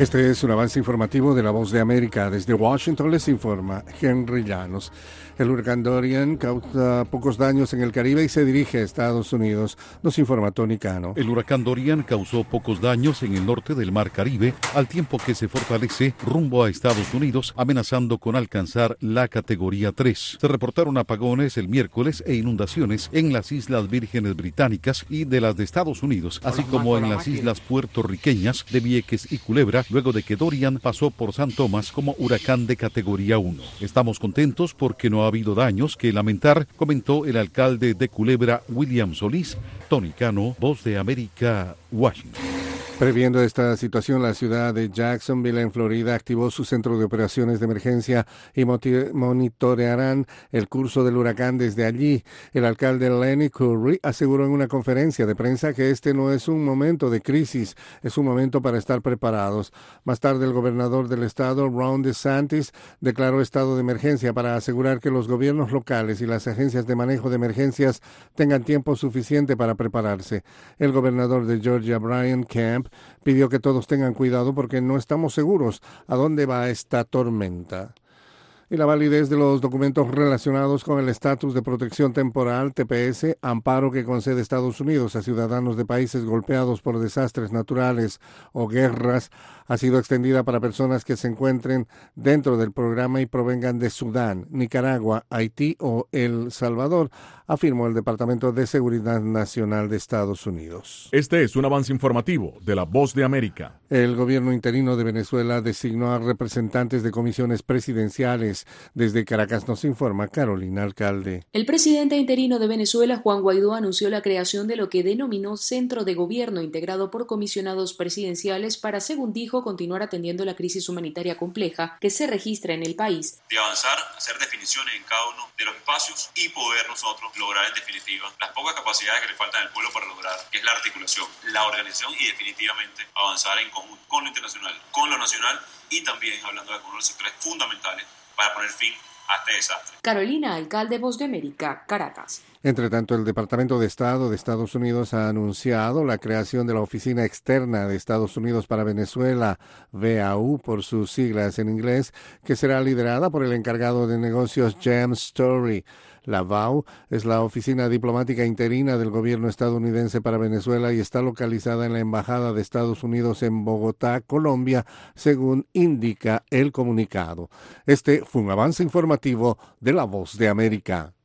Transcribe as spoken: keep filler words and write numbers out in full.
Este es un avance informativo de La Voz de América. Desde Washington les informa Henry Llanos. El huracán Dorian causa pocos daños en el Caribe y se dirige a Estados Unidos, nos informa Tony Cano. El huracán Dorian causó pocos daños en el norte del Mar Caribe, al tiempo que se fortalece rumbo a Estados Unidos, amenazando con alcanzar la categoría tres. Se reportaron apagones el miércoles e inundaciones en las Islas Vírgenes Británicas y de las de Estados Unidos, así como en las islas puertorriqueñas de Vieques y Culebra, luego de que Dorian pasó por San Tomás como huracán de categoría uno. Estamos contentos porque no ha habido daños que lamentar, comentó el alcalde de Culebra, William Solís. Tony Cano, Voz de América, Washington. Previendo esta situación, la ciudad de Jacksonville, en Florida, activó su centro de operaciones de emergencia y monitorearán el curso del huracán desde allí. El alcalde Lenny Curry aseguró en una conferencia de prensa que este no es un momento de crisis, es un momento para estar preparados. Más tarde, el gobernador del estado, Ron DeSantis, declaró estado de emergencia para asegurar que los gobiernos locales y las agencias de manejo de emergencias tengan tiempo suficiente para prepararse. El gobernador de Georgia, Brian Kemp, pidió que todos tengan cuidado porque no estamos seguros a dónde va esta tormenta. Y la validez de los documentos relacionados con el estatus de protección temporal, T P S, amparo que concede Estados Unidos a ciudadanos de países golpeados por desastres naturales o guerras, ha sido extendida para personas que se encuentren dentro del programa y provengan de Sudán, Nicaragua, Haití o El Salvador, afirmó el Departamento de Seguridad Nacional de Estados Unidos. Este es un avance informativo de La Voz de América. El gobierno interino de Venezuela designó a representantes de comisiones presidenciales. Desde Caracas nos informa Carolina Alcalde. El presidente interino de Venezuela, Juan Guaidó, anunció la creación de lo que denominó Centro de Gobierno, integrado por comisionados presidenciales para, según dijo, continuar atendiendo la crisis humanitaria compleja que se registra en el país. De avanzar, hacer definiciones en cada uno de los espacios y poder nosotros lograr en definitiva las pocas capacidades que le faltan al pueblo para lograr, que es la articulación, la organización y definitivamente avanzar en conjunto con lo internacional, con lo nacional y también hablando de algunos de los sectores fundamentales para poner fin a este desastre. Carolina Alcalde, Voz de América, Caracas. Entre tanto, el Departamento de Estado de Estados Unidos ha anunciado la creación de la Oficina Externa de Estados Unidos para Venezuela, V A U por sus siglas en inglés, que será liderada por el encargado de negocios James Story. La V A U es la oficina diplomática interina del gobierno estadounidense para Venezuela y está localizada en la Embajada de Estados Unidos en Bogotá, Colombia, según indica el comunicado. Este fue un avance informativo de La Voz de América.